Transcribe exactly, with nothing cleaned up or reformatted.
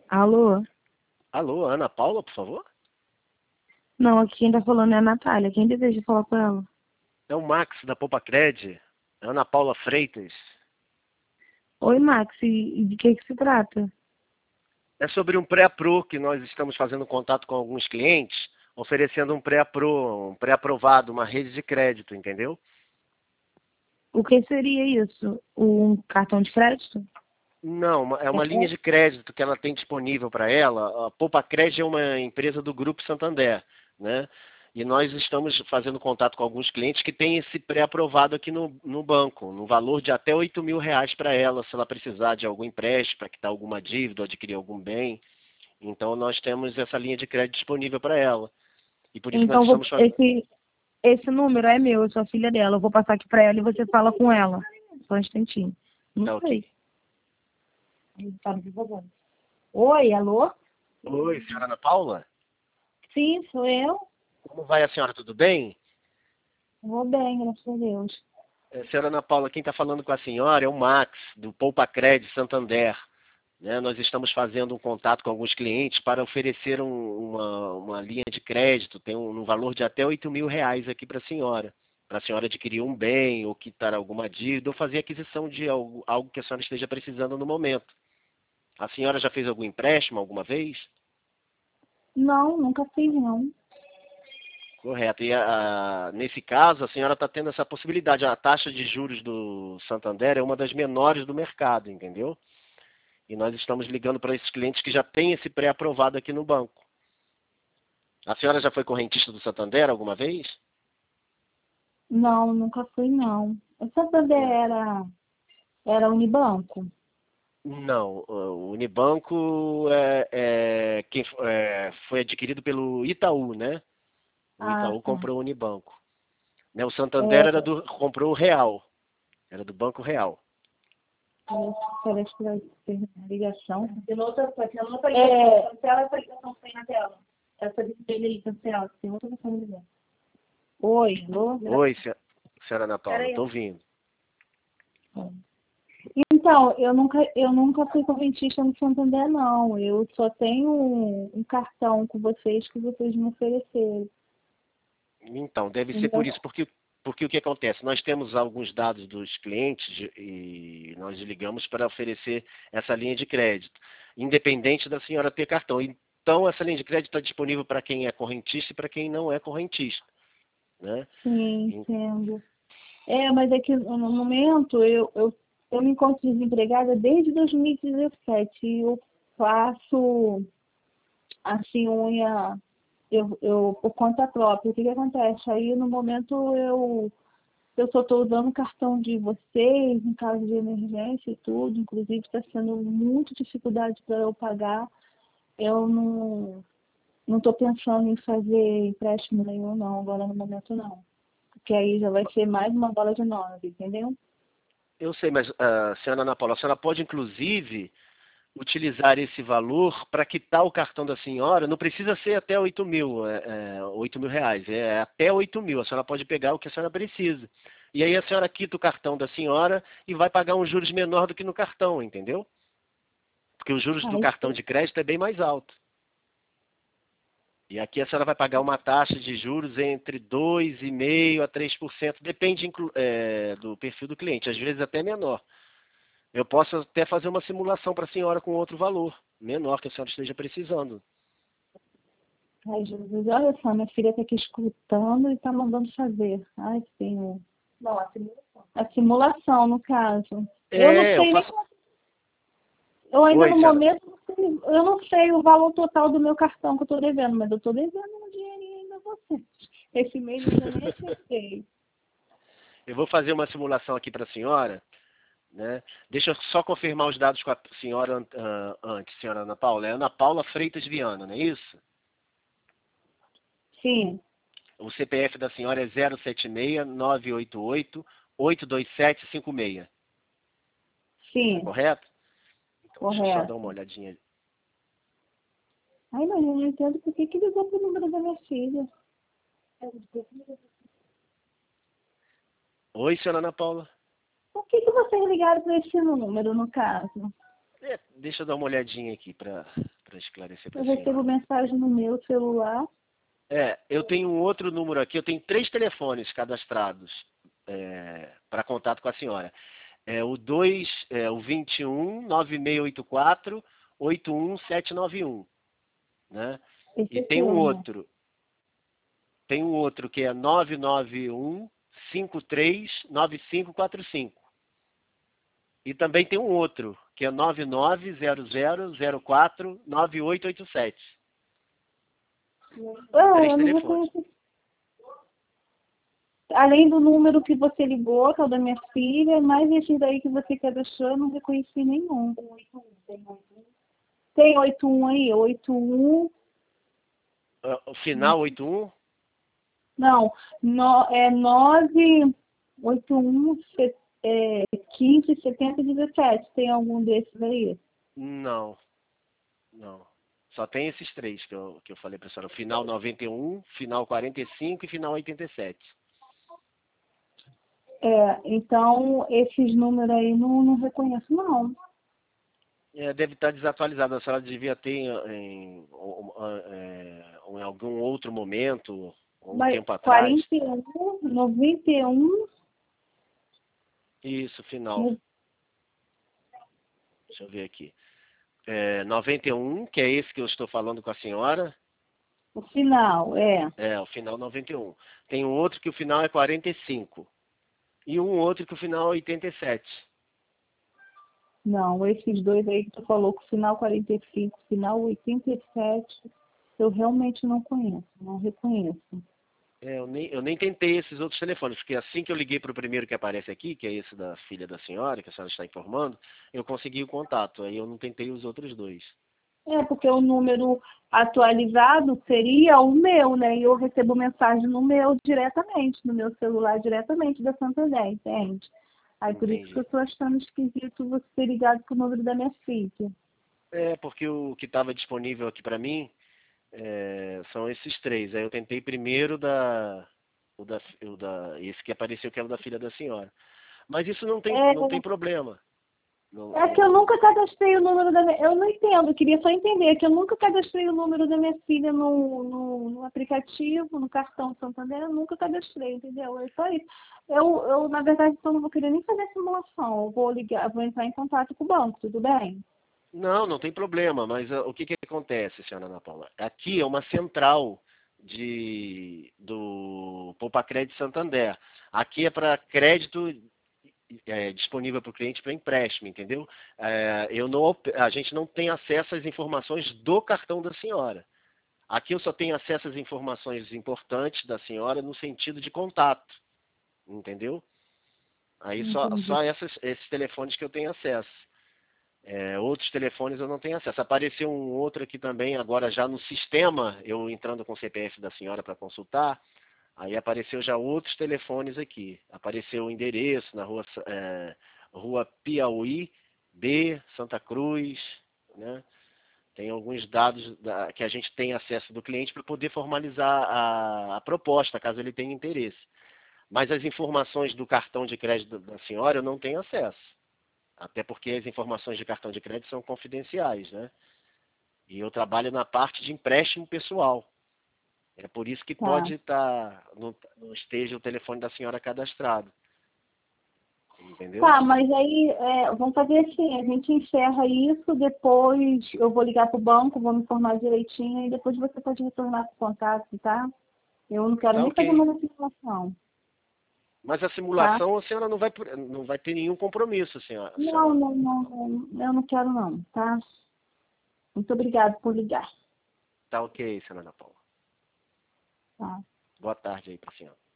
Alô? Alô, Ana Paula, por favor? Não, aqui quem tá falando é a Natália. Quem deseja falar com ela? É o Max, da Poupa Cred. Ana Paula Freitas. Oi, Max, e e de que que se trata? É sobre um pré-apro que nós estamos fazendo contato com alguns clientes, oferecendo um pré-apro, um pré-aprovado, uma rede de crédito, entendeu? O que seria isso? Um cartão de crédito? Não, uma- é uma É. linha de crédito que ela tem disponível para ela. A Poupa Cred é uma empresa do Grupo Santander, né? E nós estamos fazendo contato com alguns clientes que têm esse pré-aprovado aqui no, no banco, no valor de até oito mil reais para ela, se ela precisar de algum empréstimo, para quitar alguma dívida ou adquirir algum bem. Então nós temos essa linha de crédito disponível para ela. E por isso nós Então, vou- estamos fazendo. esse, esse número é meu, eu sou a filha dela. Eu vou passar aqui pra ela e você fala com ela. Só um instantinho. Não Tá ok. sei. Oi, alô? Oi, senhora Ana Paula? Sim, sou eu. Como vai a senhora? Tudo bem? Vou bem, graças a Deus. É, senhora Ana Paula, quem está falando com a senhora é o Max, do Poupa Cred Santander. Né? Nós estamos fazendo um contato com alguns clientes para oferecer um- uma, uma linha de crédito, tem um, um valor de até oito mil reais aqui para a senhora. Para a senhora adquirir um bem, ou quitar alguma dívida, ou fazer aquisição de algo, algo que a senhora esteja precisando no momento. A senhora já fez algum empréstimo alguma vez? Não, nunca fiz, não. Correto. E a- nesse caso, a senhora está tendo essa possibilidade. A taxa de juros do Santander é uma das menores do mercado, entendeu? E nós estamos ligando para esses clientes que já têm esse pré-aprovado aqui no banco. A senhora já foi correntista do Santander alguma vez? Não, nunca fui, não. O Santander É. era, era Unibanco? Não, o Unibanco é, é, quem, é, foi adquirido pelo Itaú, né? O Ah, Itaú tá. comprou o Unibanco. Né? O Santander era É, do, comprou o Real, era do Banco Real. parece que vai ter ligação. Tem outra, tem outra É, ligação. Cancela essa ligação que tem na tela. Essa dele aí, cancela. Tem outra ligação de ligar. oi, alô? Oi, se- senhora Ana Pera Paula, aí. estou ouvindo. Então, eu nunca, eu nunca fui correntista no Santander, não. Eu só tenho um, um cartão com vocês que vocês me ofereceram. Então, deve ser por Entendeu? isso, porque, porque o que acontece? Nós temos alguns dados dos clientes de- e nós ligamos para oferecer essa linha de crédito, independente da senhora ter cartão. Então, essa linha de crédito está disponível para quem é correntista e para quem não é correntista, né? Sim, E- entendo. É, mas é que no momento eu, eu, eu me encontro desempregada desde dois mil e dezessete. E eu faço assim unha eu, eu por conta própria. O que que acontece? Aí no momento eu eu só estou usando o cartão de vocês em caso de emergência e tudo, inclusive está sendo muito dificuldade para eu pagar. Eu não não estou pensando em fazer empréstimo nenhum não, agora no momento não. Porque aí já vai ser mais uma bola de nove, entendeu? Eu sei, mas, ah, senhora Ana Paula, a senhora pode, inclusive, utilizar esse valor para quitar o cartão da senhora, não precisa ser até oito mil, é, é, oito mil reais, é até oito mil, a senhora pode pegar o que a senhora precisa. E aí a senhora quita o cartão da senhora e vai pagar um juros menor do que no cartão, entendeu? Porque os juros do Aí, cartão de crédito é bem mais alto. E aqui a senhora vai pagar uma taxa de juros entre dois vírgula cinco por cento a três por cento, depende inclu- é, do perfil do cliente, às vezes até menor. Eu posso até fazer uma simulação para a senhora com outro valor, menor que a senhora esteja precisando. ai, Jesus, olha só, minha filha está aqui escutando e está mandando fazer. Ai, Senhor. Não, a simulação. A simulação, no caso. Eu não É, eu sei nem, faço. eu ainda Oi, no senhora. momento, não sei- eu não sei o valor total do meu cartão que eu estou devendo, mas eu estou devendo um dinheirinho ainda a vocês. Esse mês eu ainda nem acertei. Eu vou fazer uma simulação aqui para a senhora, né? Deixa eu só confirmar os dados com a senhora ah, antes, senhora Ana Paula. É Ana Paula Freitas Viana, não é isso? Sim, O C P F da senhora é zero sete seis nove oito oito oito dois sete cinco seis. Tá sim, correto? Então deixa eu só dar correto. uma olhadinha. Ai, mas eu não entendo por que que ligou pro número da minha filha. Oi, senhora Ana Paula. Por que que vocês ligaram para esse número, no caso? É, deixa eu dar uma olhadinha aqui para esclarecer para a Eu senhora. recebo mensagem no meu celular. É, eu tenho um outro número aqui, eu tenho três telefones cadastrados é, para contato com a senhora. É o dois, é o vinte e um, nove seis oito quatro, oito um sete nove um, né? Esse E é tem um seu, né? outro, tem um outro que é nove nove um, cinco três, nove cinco quatro cinco. E também tem um outro, que é nove nove zero zero zero quatro nove oito oito sete. Ah, Três eu não telefones. reconheço. Além do número que você ligou, que é o da minha filha, mais esse daí que você cadastrou, eu não reconheci nenhum. Tem oito um aí, oito um. Ah, o final oito um? Não, no, é nove oito um é, quinze setenta dezessete. Tem algum desses aí? Não, não. Só tem esses três que eu, que eu falei para a senhora. O final noventa e um, final quarenta e cinco e final oitenta e sete. É, então esses números aí não, não reconheço, não. É, deve estar desatualizado. A senhora devia ter em, em, em, em algum outro momento, ou um Mas tempo atrás. quarenta e um, noventa e um, Isso, final. no, Deixa eu ver aqui. É, noventa e um, que é esse que eu estou falando com a senhora. o final, é. É, o final noventa e um. Tem um outro que o final é quarenta e cinco. E um outro que o final é oitenta e sete. Não, esses dois aí que tu falou, que o final quarenta e cinco, final oitenta e sete, eu realmente não conheço, não reconheço. É, eu, nem, eu nem tentei esses outros telefones, porque assim que eu liguei para o primeiro que aparece aqui, que é esse da filha da senhora, que a senhora está informando, eu consegui o contato. Aí eu não tentei os outros dois. É, porque o número atualizado seria o meu, né? E eu recebo mensagem no meu diretamente, no meu celular diretamente da Santander, entende? Aí por isso que eu Entendi. estou achando esquisito você ter ligado pro número da minha filha. É, porque o que estava disponível aqui para mim é, são esses três. Aí eu tentei primeiro da, o da, o da, esse que apareceu que é o da filha da senhora. Mas isso não tem, não É, tem problema. Não, é que eu não, nunca cadastrei o número da minha... Eu não entendo, eu queria só entender que eu nunca cadastrei o número da minha filha no, no, no aplicativo, no cartão Santander, eu nunca cadastrei, entendeu? É só isso. Eu, eu, na verdade, então, não vou querer nem fazer simulação. Eu vou ligar, vou entrar em contato com o banco, tudo bem? não, não tem problema, mas uh, o que, que acontece, senhora Ana Paula? Aqui é uma central de, do Poupa Crédito Santander. Aqui é para crédito é, disponível para o cliente para empréstimo, entendeu? É, eu não, a gente não tem acesso às informações do cartão da senhora. Aqui eu só tenho acesso às informações importantes da senhora no sentido de contato, entendeu? Aí só, Entendi. só essas, esses telefones que eu tenho acesso. É, outros telefones eu não tenho acesso. Apareceu um outro aqui também, agora já no sistema, eu entrando com o C P F da senhora para consultar, aí apareceu já outros telefones aqui. Apareceu o endereço na rua, é, rua Piauí, B, Santa Cruz, né? Tem alguns dados da, que a gente tem acesso do cliente para poder formalizar a, a proposta, caso ele tenha interesse. Mas as informações do cartão de crédito da senhora eu não tenho acesso. Até porque as informações de cartão de crédito são confidenciais, né? E eu trabalho na parte de empréstimo pessoal. É por isso que Tá. pode estar, não, não esteja o telefone da senhora cadastrado. Entendeu? Tá, mas aí é, vamos fazer assim, a gente encerra isso, depois eu vou ligar pro banco, vou me informar direitinho e depois você pode retornar com o contato, tá? Eu não quero Tá nem fazer ok. mais simulação, Mas a tá? simulação a senhora não vai, não vai ter nenhum compromisso, senhora. Não, senhora. não, não, não, eu não quero não, tá? Muito obrigada por ligar, Tá ok, senhora Ana Paula. tá? Boa tarde aí para a senhora.